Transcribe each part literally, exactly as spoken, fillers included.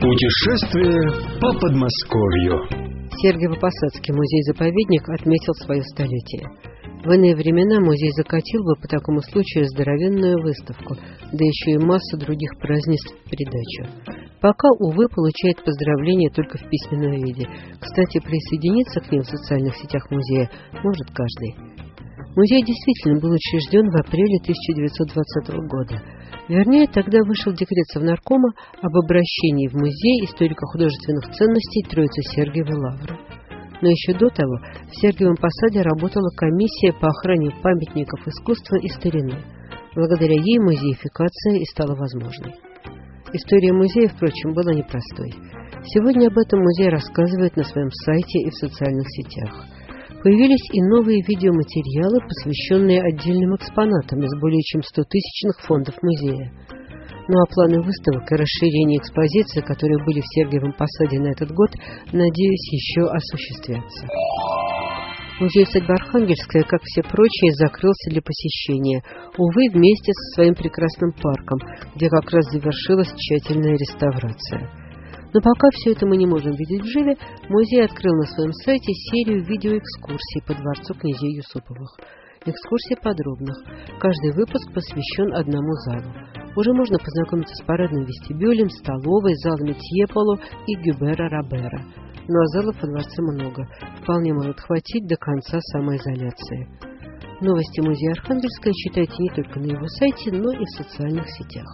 Путешествие по Подмосковью. Сергиево-Посадский музей-заповедник отметил свое столетие. В иные времена музей закатил бы по такому случаю здоровенную выставку, да еще и массу других празднеств в придачу. Пока, увы, получает поздравления только в письменном виде. Кстати, присоединиться к ним в социальных сетях музея может каждый. Музей действительно был учрежден в апреле тысяча девятьсот двадцатого года. Вернее, тогда вышел декрет Совнаркома об обращении в музей историко-художественных ценностей Троице-Сергиевой Лавры. Но еще до того в Сергиевом Посаде работала комиссия по охране памятников искусства и старины. Благодаря ей музеификация и стала возможной. История музея, впрочем, была непростой. Сегодня об этом музей рассказывает на своем сайте и в социальных сетях. Появились и новые видеоматериалы, посвященные отдельным экспонатам из более чем стотысячных фондов музея. Ну а планы выставок и расширения экспозиции, которые были в Сергиевом Посаде на этот год, надеюсь, еще осуществятся. Музей-усадьба Архангельская, как все прочие, закрылся для посещения, увы, вместе со своим прекрасным парком, где как раз завершилась тщательная реставрация. Но пока все это мы не можем видеть вживе, музей открыл на своем сайте серию видеоэкскурсий по дворцу князей Юсуповых. Экскурсии подробных. Каждый выпуск посвящен одному залу. Уже можно познакомиться с парадным вестибюлем, столовой, залами Тьеполо и Гюбера Робера. Ну а залов во дворце много. Вполне может хватить до конца самоизоляции. Новости музея Архангельская читайте не только на его сайте, но и в социальных сетях.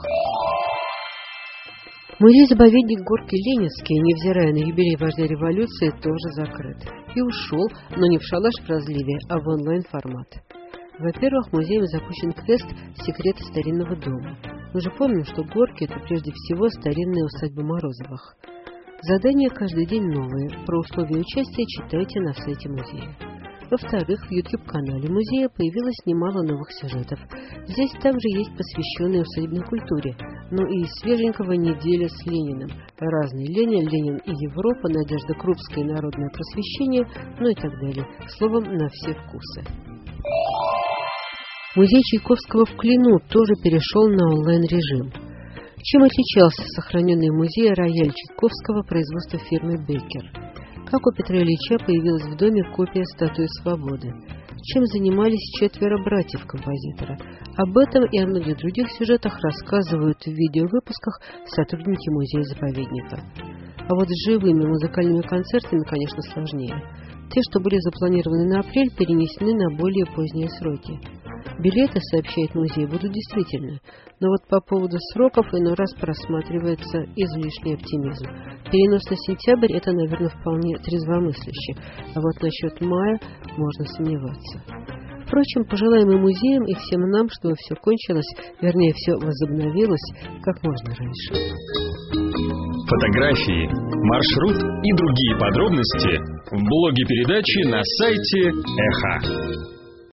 Музей-заповедник Горки Ленинский, невзирая на юбилей вождя революции, тоже закрыт. И ушел, но не в шалаш в разливе, а в онлайн-формат. Во-первых, музеем запущен квест «Секреты старинного дома». Мы же помним, что Горки – это прежде всего старинная усадьба Морозовых. Задания каждый день новые. Про условия участия читайте на сайте музея. Во-вторых, в YouTube-канале музея появилось немало новых сюжетов. Здесь также есть посвященные усадебной культуре, но и свеженького «Неделя с Лениным». Разный Ленин, Ленин и Европа, Надежда Крупская, народное просвещение, ну и так далее. Словом, на все вкусы. Музей Чайковского в Клину тоже перешел на онлайн-режим. Чем отличался сохраненный в музее рояль Чайковского производства фирмы Беккер? Как у Петра Ильича появилась в доме копия статуи Свободы? Чем занимались четверо братьев композитора? Об этом и о многих других сюжетах рассказывают в видеовыпусках сотрудники музея-заповедника. А вот с живыми музыкальными концертами, конечно, сложнее. Те, что были запланированы на апрель, перенесены на более поздние сроки. Билеты, сообщает музей, будут действительно, но вот по поводу сроков иной раз просматривается излишний оптимизм. Перенос на сентябрь – это, наверное, вполне трезвомысляще, а вот насчет мая можно сомневаться. Впрочем, пожелаем и музеям, и всем нам, чтобы все кончилось, вернее, все возобновилось как можно раньше. Фотографии, маршрут и другие подробности в блоге передачи на сайте Эхо.